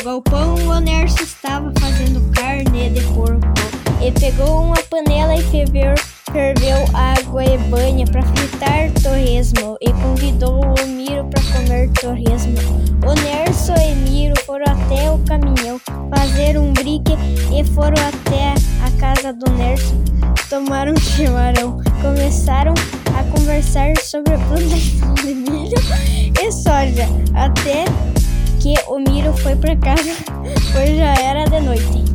galpão, o Nerso estava fazendo carne de porco. E pegou uma panela e ferveu água e banha para fritar torresmo e convidou o Miro para comer torresmo. O Nerso e Miro foram até o caminhão fazer um brique e foram até a casa do Nerso. Tomaram chimarrão, começaram a conversar sobre a plantação de milho e soja, até que o Miro foi para casa, pois já era de noite.